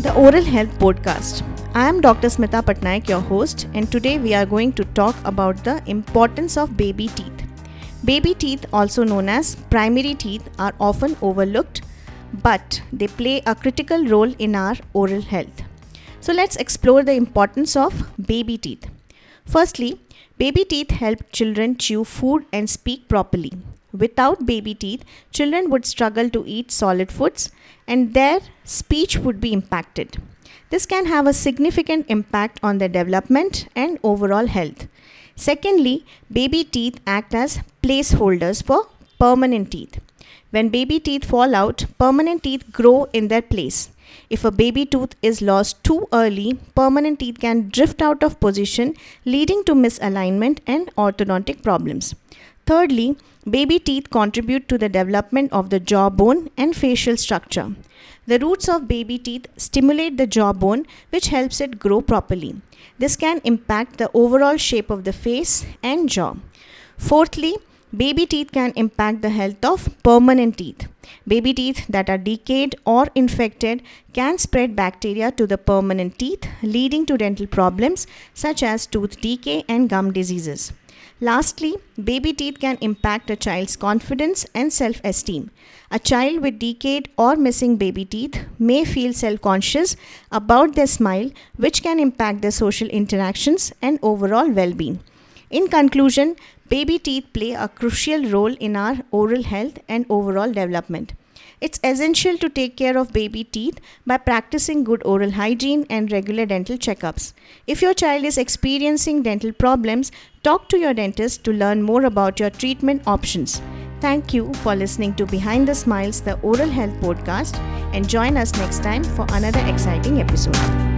the Oral Health Podcast. I am Dr. Smita Patnaik, your host, and today we are going to talk about the importance of baby teeth. Baby teeth, also known as primary teeth, are often overlooked, but they play a critical role in our oral health. So let's explore the importance of baby teeth. Firstly, baby teeth help children chew food and speak properly. Without baby teeth, children would struggle to eat solid foods and their speech would be impacted. This can have a significant impact on their development and overall health. Secondly, baby teeth act as placeholders for permanent teeth. When baby teeth fall out, permanent teeth grow in their place. If a baby tooth is lost too early, permanent teeth can drift out of position, leading to misalignment and orthodontic problems. Thirdly, baby teeth contribute to the development of the jawbone and facial structure. The roots of baby teeth stimulate the jawbone, which helps it grow properly. This can impact the overall shape of the face and jaw. Fourthly, baby teeth can impact the health of permanent teeth. Baby teeth that are decayed or infected can spread bacteria to the permanent teeth, leading to dental problems such as tooth decay and gum diseases. Lastly, baby teeth can impact a child's confidence and self-esteem. A child with decayed or missing baby teeth may feel self-conscious about their smile, which can impact their social interactions and overall well-being. In conclusion, baby teeth play a crucial role in our oral health and overall development. It's essential to take care of baby teeth by practicing good oral hygiene and regular dental checkups. If your child is experiencing dental problems, talk to your dentist to learn more about your treatment options. Thank you for listening to Behind the Smiles, the Oral Health Podcast, and join us next time for another exciting episode.